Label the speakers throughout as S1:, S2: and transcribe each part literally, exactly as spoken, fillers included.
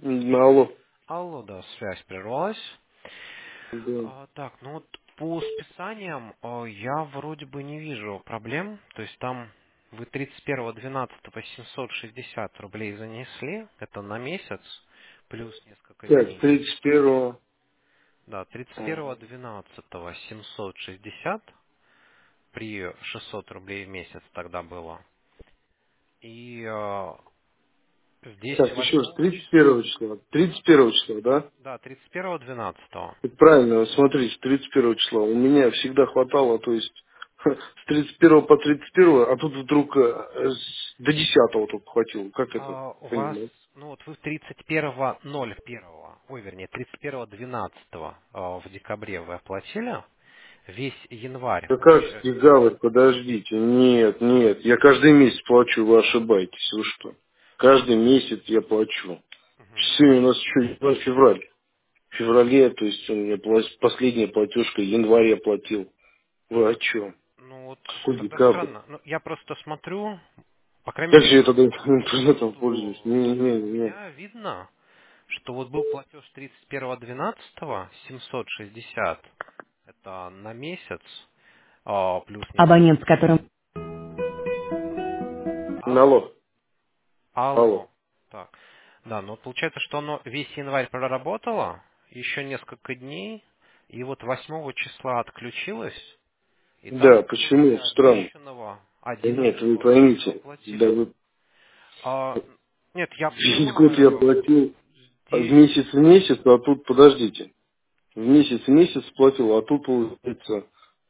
S1: М, Алло.
S2: Алло, да, связь прервалась.
S1: Да.
S2: А, так, ну вот по списаниям а, я вроде бы не вижу проблем. То есть там вы тридцать первого двенадцатого семьсот шестьдесят рублей занесли. Это на месяц, плюс несколько
S1: Так,
S2: дней.
S1: тридцать первого.
S2: Да, тридцать первого двенадцатого семьсот шестьдесят при шестьсот рублей в месяц тогда было. И а, здесь
S1: Так, еще раз,
S2: восьмого
S1: тридцать
S2: числа.
S1: первого числа. Тридцать первого числа, да?
S2: Да, тридцать первого двенадцатого.
S1: Это правильно, вот смотрите, тридцать первого числа. У меня всегда хватало, то есть с тридцать первого по тридцать первое, а тут вдруг э, с- до десятого только хватило. Как это
S2: А, у вас,
S1: понимать?
S2: ну вот вы тридцать первого ноль первого, ой, вернее, тридцать первого двенадцатого а, в декабре вы оплатили, весь январь
S1: Да как
S2: уже.
S1: декабрь, подождите. Нет, нет, я каждый месяц плачу, вы ошибаетесь, вы что? Каждый месяц я плачу.
S2: Мгм.
S1: Сегодня у нас еще январь, февраль. В феврале, то есть у меня пла- последняя платежка, январь я платил. Вы о чем?
S2: Ну вот
S1: Какой
S2: тогда
S1: декабрь?
S2: странно. Ну, я просто смотрю, по крайней
S1: Как
S2: мере,
S1: же я тогда
S2: по
S1: интернетом пользуюсь?
S2: счету
S1: Не, не,
S2: у
S1: не.
S2: меня видно, что вот был платеж тридцать первого двенадцатого семьсот шестьдесят, это на месяц, а, плюс несколько.
S3: Абонент, с которым...
S2: Алло.
S1: Алло,
S2: Алло.
S1: алло.
S2: Так. Да, ну получается, что оно весь январь проработало, еще несколько дней, и вот восьмого числа отключилось, и там
S1: Да,
S2: вот
S1: почему?
S2: после
S1: Странно.
S2: обещанного
S1: Да нет, вы
S2: одиннадцатого вы еще
S1: поймите. Да
S2: оплатили.
S1: вы
S2: А, нет, я
S1: весь год я
S2: понимаю,
S1: платил а в
S2: здесь...
S1: месяц в месяц, а тут, подождите, в месяц в месяц платил, а тут получается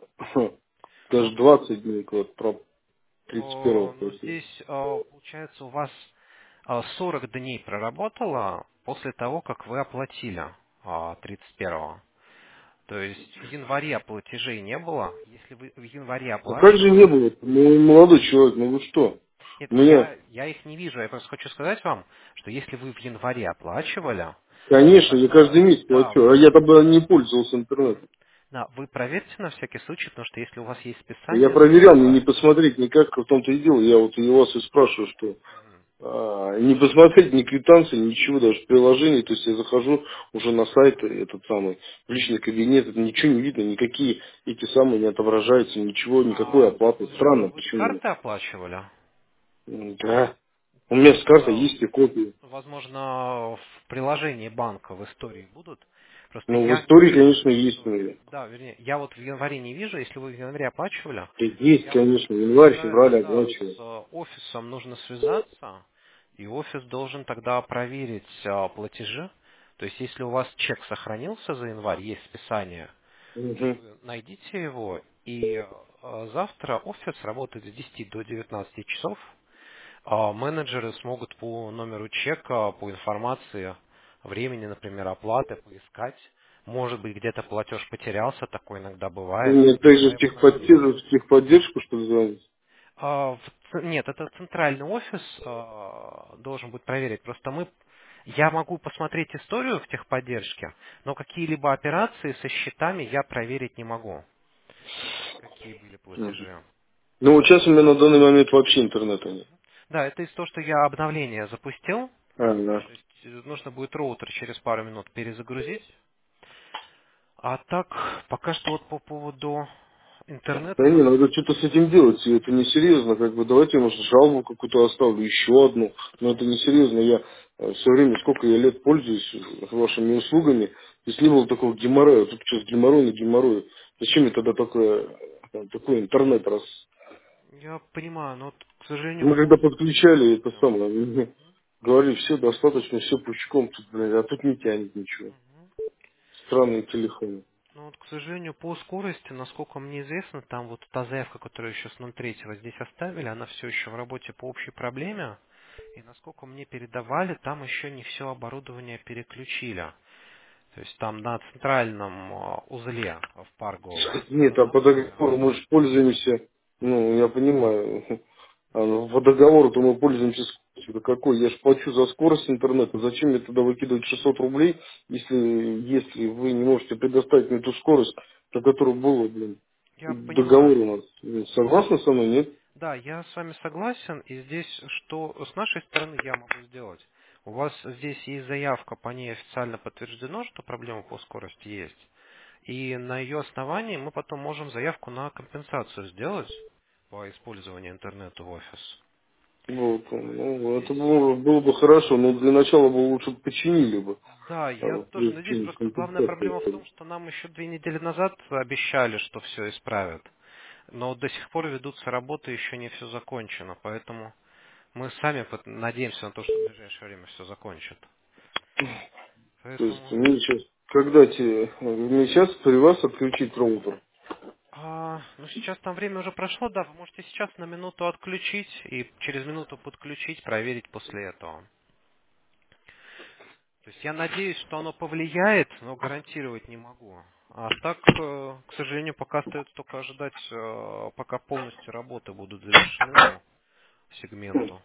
S2: Ну,
S1: даже двадцать дней, вот, про тридцать первого
S2: о, ну
S1: платил.
S2: здесь, о, получается, у вас о, сорок дней проработало после того, как вы оплатили о, тридцать первого. То есть в январе платежей не было. Если вы в январе
S1: А как же
S2: оплачивали...
S1: не было? Ну, молодой человек, ну вы что?
S2: Нет,
S1: У меня,
S2: я, я их не вижу. Я просто хочу сказать вам, что если вы в январе оплачивали, то
S1: конечно, я каждый
S2: тогда,
S1: месяц
S2: да,
S1: плачу, а я тогда не пользовался интернетом.
S2: да, вы проверьте на всякий случай, потому что если у вас есть
S1: Я
S2: списание за
S1: проверял, мне не
S2: январь...
S1: посмотреть никак, в том-то и дело. Я вот и вас и спрашиваю, что а, не посмотреть ни квитанции, ничего, даже в приложении. То есть я захожу уже на сайт, этот самый, в личный кабинет, это ничего не видно, никакие эти самые не отображаются, ничего, никакой
S2: А
S1: оплаты.
S2: вы,
S1: Странно,
S2: вы с
S1: почему?
S2: карты оплачивали?
S1: М, Да. У меня с картой
S2: Тогда,
S1: есть и копии.
S2: возможно, в приложении банка в истории будут. Просто
S1: Ну, в
S2: я не
S1: истории,
S2: вижу
S1: конечно,
S2: эту
S1: есть у
S2: историю.
S1: меня.
S2: Да, вернее, я вот в январе не вижу. Если вы в январе оплачивали,
S1: И
S2: то
S1: есть,
S2: я
S1: конечно, январь,
S2: полагаю,
S1: февраль
S2: тогда
S1: оплачиваю.
S2: с э, офисом нужно связаться, и офис должен тогда проверить э, платежи. То есть, если у вас чек сохранился за январь, есть списание,
S1: Мгм.
S2: вы найдите его, и э, завтра офис работает с десяти до девятнадцати часов. А менеджеры смогут по номеру чека, по информации, времени, например, оплаты, поискать. Может быть, где-то платеж потерялся, такое иногда бывает.
S1: Мне также
S2: Тогда
S1: в
S2: его найдут.
S1: техподдержку, в техподдержку, что ли, звонить?
S2: А, в ц- нет, это центральный офис а, должен будет проверить. Просто мы, я могу посмотреть историю в техподдержке, но какие-либо операции со счетами я проверить не могу. Какие были
S1: Мгм.
S2: платежи.
S1: Ну, вот сейчас у меня на данный момент вообще интернета нет.
S2: Да, это из того, что я обновление запустил.
S1: А, да.
S2: То есть э, нужно будет роутер через пару минут перезагрузить. А так, пока что вот по поводу
S1: Да
S2: интернета.
S1: не, надо что-то с этим делать, и это несерьезно, как бы, давайте, может, жалобу какую-то оставлю, еще одну, но это несерьезно, я все время, сколько я лет пользуюсь вашими услугами, здесь не было такого геморроя, тут сейчас геморрой на геморрой, зачем мне тогда такое, э, такой интернет, раз
S2: Я понимаю, но вот, к сожалению,
S1: мы
S2: по
S1: когда подключали это
S2: скорости.
S1: самое, мне говорили, все достаточно, все пучком, тут, блядь, а тут не тянет ничего, странные телефоны.
S2: Ну вот, к сожалению, по скорости, насколько мне известно, там вот та заявка, которую еще с ноль третьего здесь оставили, она все еще в работе по общей проблеме. И насколько мне передавали, там еще не все оборудование переключили. То есть там на центральном а, узле в Парго
S1: Нет, а по
S2: устанавливали.
S1: договору мы же пользуемся, ну, я понимаю, а, ну, по договору-то мы пользуемся скоростью. Да какой? Я же плачу за скорость интернета. Зачем мне тогда выкидывать шестьсот рублей, если, если вы не можете предоставить мне ту скорость, за которую было, блин,
S2: Я
S1: договор
S2: понимаю.
S1: у нас? Вы согласны со мной, нет?
S2: Да, я с вами согласен, и здесь что с нашей стороны я могу сделать? У вас здесь есть заявка, по ней официально подтверждено, что проблема по скорости есть. И на ее основании мы потом можем заявку на компенсацию сделать по использованию интернета в офис.
S1: Вот,
S2: Поэтому
S1: ну, это
S2: здесь...
S1: было, было бы хорошо, но для начала бы лучше починили бы.
S2: Да,
S1: А
S2: я
S1: вот
S2: тоже
S1: прежде
S2: надеюсь,
S1: чем
S2: просто главная проблема в
S1: компенсация.
S2: том, что нам еще две недели назад обещали, что все исправят. Но до сих пор ведутся работы, еще не все закончено, поэтому мы сами пот- надеемся на то, что в ближайшее время все закончат.
S1: То есть
S2: Поэтому...
S1: мне сейчас, когда тебе, мне сейчас при вас отключить роутер?
S2: А, ну сейчас там время уже прошло, да, вы можете сейчас на минуту отключить и через минуту подключить, проверить после этого. То есть я надеюсь, что оно повлияет, но гарантировать не могу. А так, э, к сожалению, пока остается только ожидать, э, пока полностью работы будут завершены по сегменту.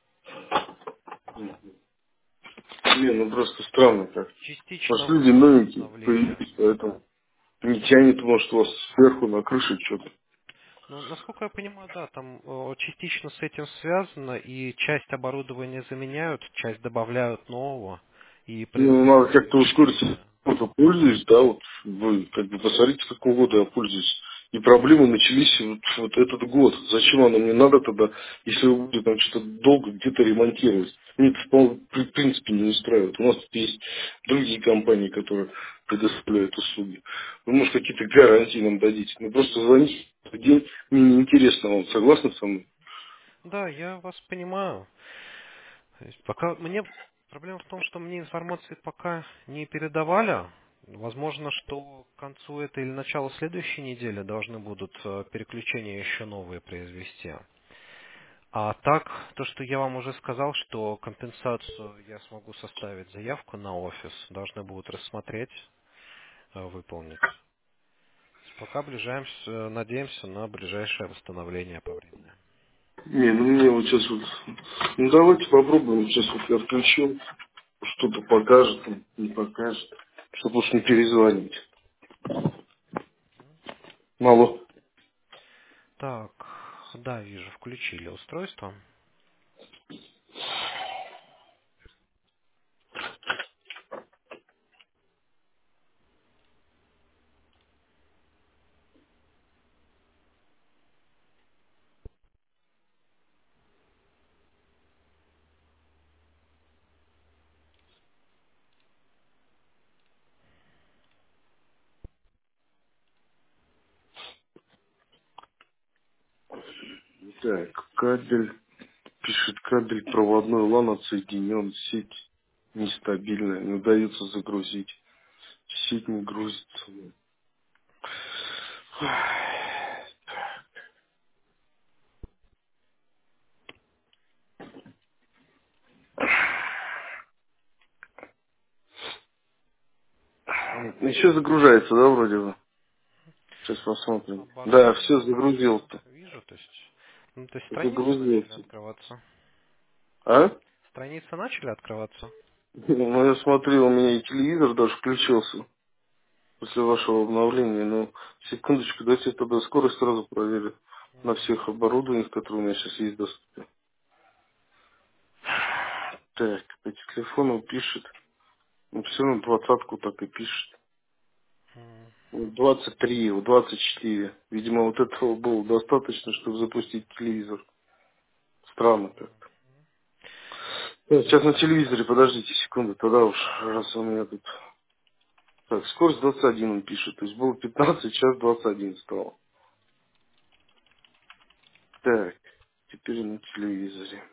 S1: Не, ну просто странно как.
S2: Частично
S1: Пошли люди
S2: вышло
S1: новенькие
S2: обновление.
S1: появились, поэтому не тянет, может, у вас сверху на крыше что-то.
S2: Ну, насколько я понимаю, да, там э, частично с этим связано, и часть оборудования заменяют, часть добавляют нового, и
S1: Ну, надо
S2: производительность
S1: как-то ускориться.
S2: увеличивается.
S1: Вот пользуюсь, да, вот вы как бы посмотрите, какого года я пользуюсь. И проблемы начались вот, вот этот год. Зачем оно мне надо тогда, если вы будете там что-то долго где-то ремонтировать? Мне это вполне, в принципе не устраивает. У нас тут есть другие компании, которые предоставляют услуги. Вы, может, какие-то гарантии нам дадите. Ну, просто звоните в день, мне неинтересно вам. Согласны со мной?
S2: Да, я вас понимаю. То есть пока мне проблема в том, что мне информации пока не передавали. Возможно, что к концу этой или началу следующей недели должны будут э, переключения еще новые произвести. А так, то, что я вам уже сказал, что компенсацию я смогу составить заявку на офис, должны будут рассмотреть, э, выполнить. Пока ближаемся, надеемся на ближайшее восстановление по времени.
S1: Не, ну мне вот сейчас вот... Ну давайте попробуем. Сейчас вот я включил. Что-то покажет, не покажет. Чтобы уж не перезвонить. Мало.
S2: Так, да, вижу, включили устройство.
S1: Так, кабель. Пишет, кабель проводной лан отсоединен. Сеть нестабильная. Не удается загрузить. Сеть не грузится. Еще загружается, да, вроде бы? Сейчас посмотрим. Да, все
S2: Оборудование вижу,
S1: загрузил-то.
S2: вижу, то есть, ну, то есть страницы начали
S1: Загрузился.
S2: открываться.
S1: А?
S2: Страницы начали открываться.
S1: Ну, я смотрю, у меня и телевизор даже включился после вашего обновления. Ну, секундочку, дайте я тогда скорость сразу проверю на всех оборудованиях, которые у меня сейчас есть доступны. Так, по телефону пишет. Ну, все на двадцатку так и пишет.
S2: М,
S1: Вот двадцать три, вот двадцать четыре. Видимо, вот этого было достаточно, чтобы запустить телевизор. Странно как-то. Так, сейчас на телевизоре, подождите секунду, тогда уж, раз у меня тут... Так, скорость двадцать один он пишет. То есть было пятнадцать, сейчас двадцать один стало. Так, теперь на телевизоре.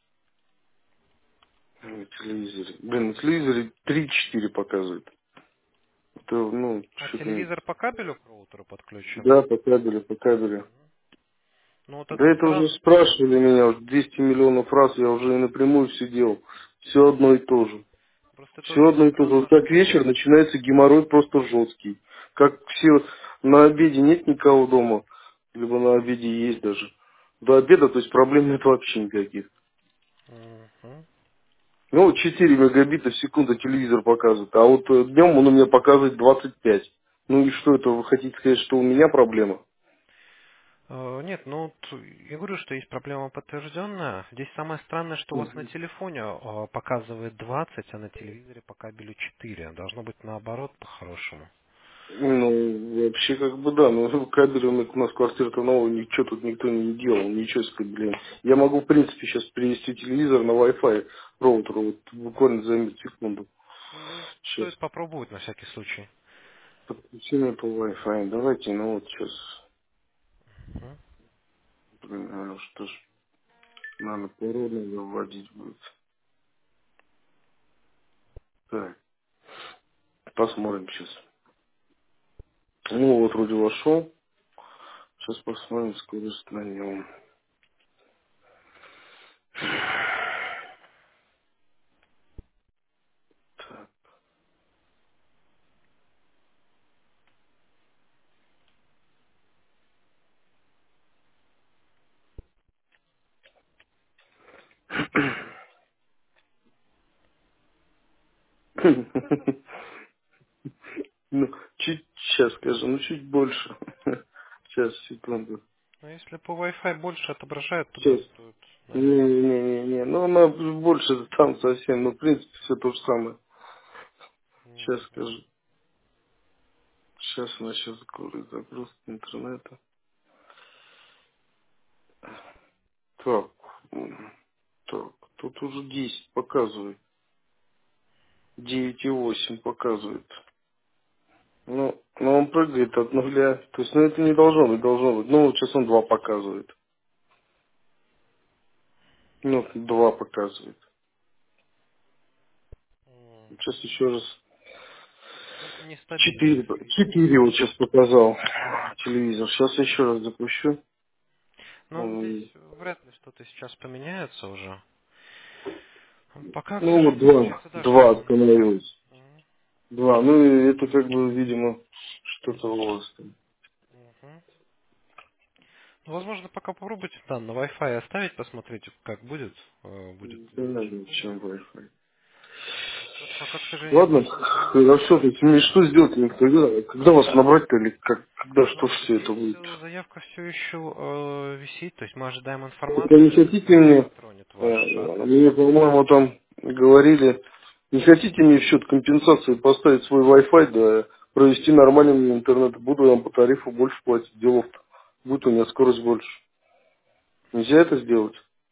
S1: На телевизоре. Блин, на телевизоре три четыре показывает. Это, ну,
S2: А
S1: что-то...
S2: телевизор по кабелю к роутеру подключен?
S1: Да, по кабелю, по кабелю.
S2: Ну вот
S1: Да
S2: это
S1: это уже
S2: странно.
S1: спрашивали меня, уже двести миллионов раз, я уже и напрямую все делал. Все одно и то же.
S2: Просто это
S1: Все
S2: очень
S1: одно и то же. Вот
S2: странно,
S1: как
S2: что...
S1: вечер начинается геморрой просто жесткий. Как все на обеде нет никого дома, либо на обеде есть даже. До обеда, то есть проблем нет вообще никаких.
S2: Мгм.
S1: Ну, вот четыре мегабита в секунду телевизор показывает, а вот днем он у меня показывает двадцать пять. Ну и что это, вы хотите сказать, что у меня проблема?
S2: Э, Нет, ну вот я говорю, что есть проблема подтвержденная. Здесь самое странное, что у вас на телефоне э, показывает двадцать, а на телевизоре по кабелю четыре. Должно быть наоборот по-хорошему.
S1: Ну, вообще, как бы, да, но кабелем у нас квартира-то новая, ничего тут никто не делал, ничего с кабелем. Я могу, в принципе, сейчас перевести телевизор на Wi-Fi роутер, вот буквально займет секунду.
S2: Ну,
S1: Сейчас.
S2: стоит попробовать на всякий случай.
S1: Подключение по Wi-Fi. Давайте, ну вот сейчас,
S2: Мгм.
S1: блин, наверное, что ж, надо пароль надо вводить будет. Так, посмотрим сейчас. Ну, вот вроде вошел. Сейчас посмотрим скорость на нем. Так. Ну, чуть, сейчас скажу, ну чуть больше. Сейчас, секунду.
S2: Но если по Wi-Fi больше отображает, то да,
S1: Сейчас.
S2: стоит на это.
S1: Не-не-не-не. Ну, она больше там совсем. Ну, в принципе, все то же самое. Сейчас
S2: Мгм.
S1: скажу. Сейчас она сейчас закроет загрузку интернета. Так. м, Так. Тут уже десять показывает. девять и восемь показывает. Ну, ну, он прыгает от нуля. То есть, ну, это не должно быть, должно быть. Ну, вот сейчас он два показывает. Ну, два показывает.
S2: М.
S1: Сейчас еще раз.
S2: Ну, нестабильно
S1: Четыре,
S2: действительно.
S1: четыре вот сейчас показал телевизор. Сейчас еще раз запущу.
S2: Но здесь
S1: М,
S2: вряд ли что-то сейчас поменяется уже. Пока, к
S1: Ну, вот
S2: сожалению,
S1: два.
S2: получается, да,
S1: Два
S2: что...
S1: остановилось.
S2: Мгм.
S1: Два. Ну, и это как бы, видимо, что-то у вас там.
S2: Мгм. Ну, возможно, пока попробуйте, да, на Wi-Fi оставить, посмотреть, как будет. Э, Будет
S1: Не
S2: лучше,
S1: знаю,
S2: хуже.
S1: чем Wi-Fi.
S2: Просто пока, к сожалению,
S1: Ладно,
S2: больше ничего не
S1: хорошо. То
S2: меняется.
S1: есть, мне что сделать мне когда? Когда вас набрать-то или как, когда что
S2: Ну,
S1: все это
S2: здесь
S1: будет?
S2: э, заявка все еще э, висит, то есть мы ожидаем
S1: Только не
S2: информацию,
S1: хотите
S2: когда
S1: мне,
S2: затронет ваш
S1: э,
S2: адрес.
S1: мне, по-моему, там говорили, не хотите мне в счет компенсации поставить свой Wi-Fi, да провести нормальный мне интернет, буду я вам по тарифу больше платить, делов-то. Будет у меня скорость больше. Нельзя это сделать?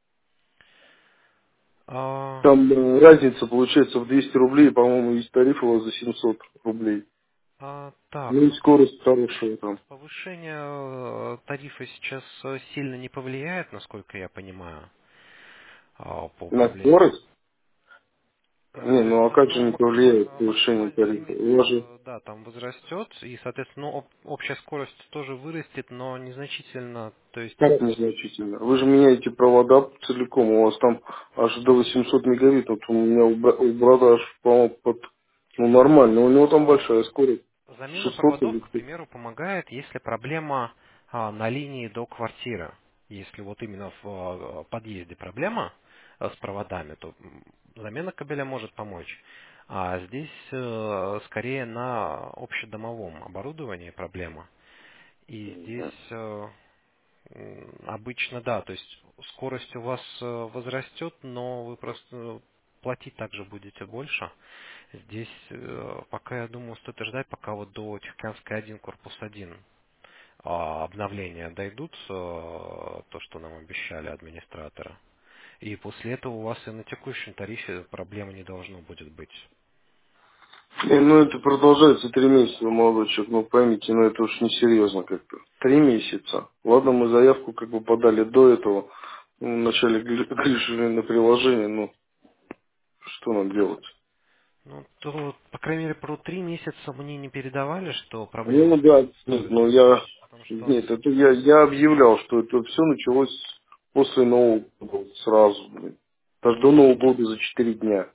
S2: А,
S1: Там э, разница получается в двести рублей, по-моему, есть тариф у вас за семьсот рублей.
S2: а, так,
S1: Ну и
S2: ну
S1: скорость хорошая там.
S2: повышение э, тарифа сейчас э, сильно не повлияет, насколько я понимаю, а, по
S1: На
S2: проблеме.
S1: скорость? Не,
S2: Э,
S1: ну а
S2: Нет,
S1: как же
S2: ну
S1: не повлияет
S2: максимально,
S1: повышение
S2: максимальный
S1: тарифа?
S2: лимит,
S1: У вас же
S2: э, да, там возрастет, и, соответственно, ну, об- общая скорость тоже вырастет, но незначительно, то есть,
S1: как незначительно? Вы же меняете провода целиком, у вас там аж до восемьсот мегабит, вот у меня у, бра- у брата аж, по-моему, под, ну нормально, у него там
S2: а,
S1: большая скорость,
S2: замена
S1: шестьсот
S2: проводов,
S1: или
S2: к
S1: что.
S2: примеру, помогает, если проблема а, на линии до квартиры. Если вот именно в а, подъезде проблема а, с проводами, то м, замена кабеля может помочь. А здесь э, скорее на общедомовом оборудовании проблема. И здесь э, м, обычно да, то есть скорость у вас э, возрастет, но вы просто платить также будете больше. Здесь э, пока, я думаю, стоит ждать, пока вот до Тихоокеанской один, корпус один а, обновления дойдут, э, то, что нам обещали администраторы. И после этого у вас и на текущем тарифе проблемы не должно будет быть.
S1: Не, ну это продолжается три месяца, молодой человек, ну поймите, ну это уж несерьезно как-то. Три месяца. Ладно, мы заявку как бы подали до этого, ну, вначале решили на приложение, ну что нам делать?
S2: Ну, то, по крайней мере, про три месяца мне не передавали, что проблемы
S1: Ну да, нет,
S2: присутствуют.
S1: ну я,
S2: Потому что
S1: нет, это я, я объявлял, что это все началось после Нового года, сразу, блин. Даже до Нового года за четыре дня.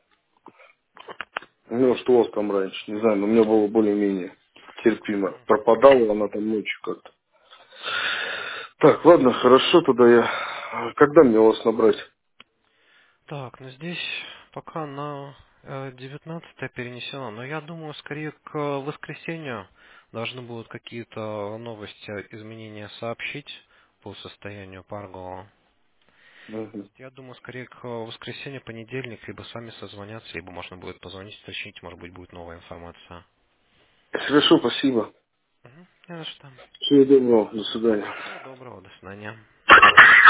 S1: Ну, что у вас там раньше, не знаю, но у меня было более-менее терпимо. Пропадала она там ночью как-то. Так, ладно, хорошо, тогда я... а Когда мне вас набрать?
S2: так, ну здесь пока на э, девятнадцатое перенесено, но я думаю, скорее к воскресенью должны будут какие-то новости, изменения сообщить по состоянию Парго.
S1: Мгм.
S2: Я думаю, скорее к воскресенье, понедельник, либо с вами созвонятся, либо можно будет позвонить, уточнить, может быть, будет новая информация.
S1: Хорошо, спасибо.
S2: Угу. Не за что.
S1: Всего доброго, до свидания.
S2: Всего доброго, до свидания.